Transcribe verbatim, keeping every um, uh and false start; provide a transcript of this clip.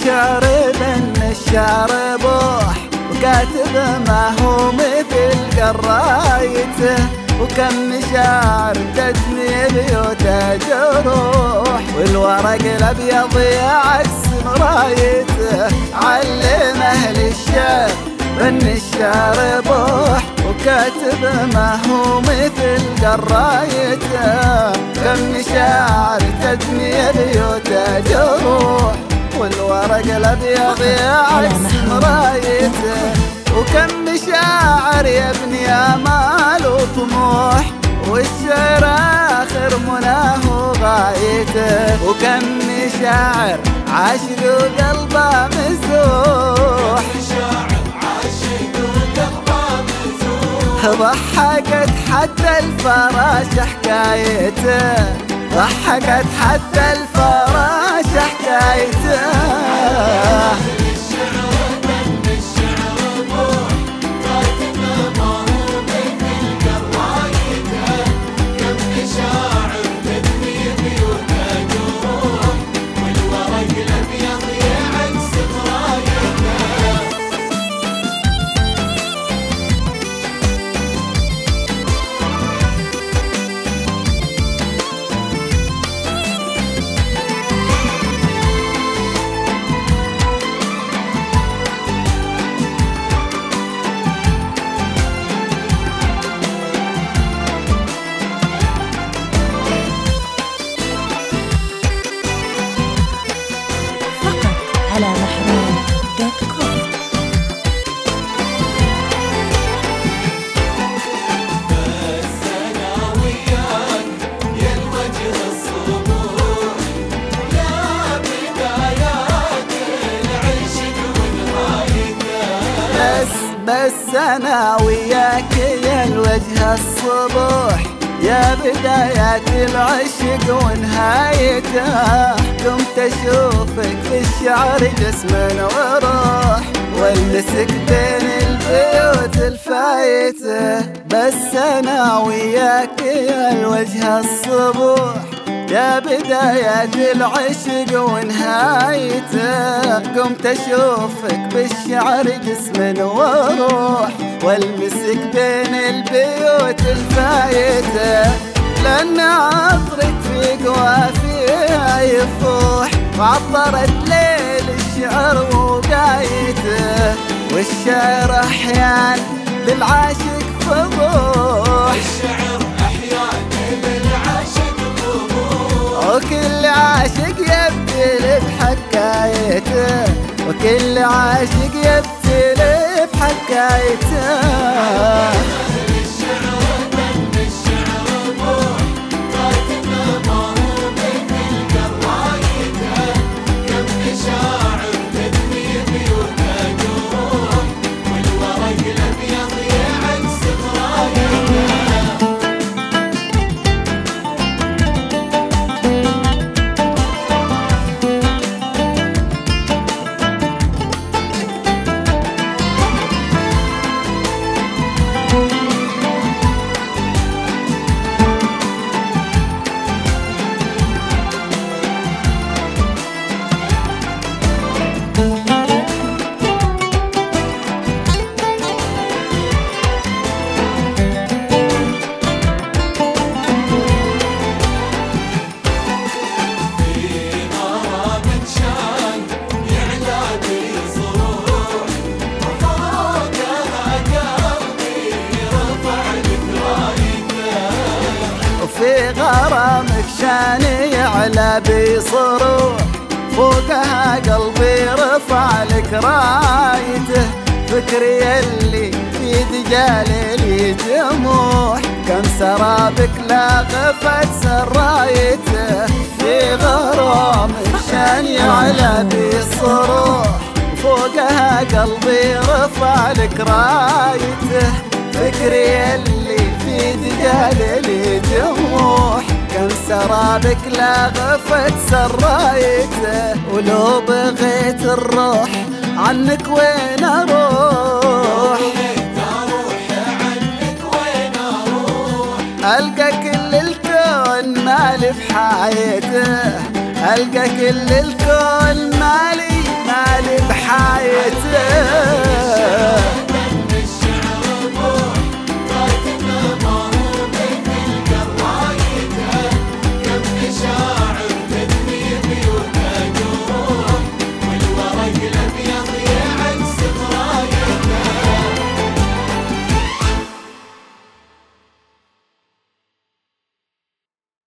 الشعر بن الشعر بوح، وكاتب ما هو مثل قرايته، وكم شعر تدمي بيوته جروح، والورق الابيض عكس مرايته. علم اهل الشعر بن الشعر بوح، وكاتب ما هو مثل قرايته، كم شعر تدمي بيوته جروح، والورق الابيض عكس مرايته. وكم شاعر يبني امال وطموح، والشعر اخر مناه وغايته، وكم شاعر عاشق وقلبه مزوح، ضحكت حتى الفراش حكايته، ضحكت حتى الفراش حكايته. على محروم دوت كوم. بس أنا وياك يا الوجه الصبوح، يا بدايات العشق ونهايته. بس بس أنا وياك يا الوجه الصبوح، يا بدايات العشق ونهايته. قمت اشوفك بالشعر جسم وروح، والمسك بين البيوت الفايته. بس انا وياك يا الوجه الصبوح، يا بدايات العشق ونهايته. قمت اشوفك بالشعر جسم وروح، والمسك بين البيوت الفايته. لأن عطرك في قوافيها يفوح، وعطرت ليل الشعر وقايته. والشعر أحيان للعاشق فضوح، الشعر أحيان للعاشق فضوح، وكل عاشق يبتلي بحكايته، وكل عاشق يبتلي بحكايته. في غرامك شاني يعلى بصروح، فوقها قلبي رفع لك رايته. فكري اللي في دجال لي جموح، كم سرابك لا غفت سرايته. في غرامك شاني يعلى بصروح، فوقها قلبي رفع لك رايته. فكري اللي في دجال لي جموح، كم سرابك لا غفت سرايته. ولو بغيت الروح عنك وين اروح، ألقى كل الكون مالي بحايته، ألقى كل الكون مالي حايته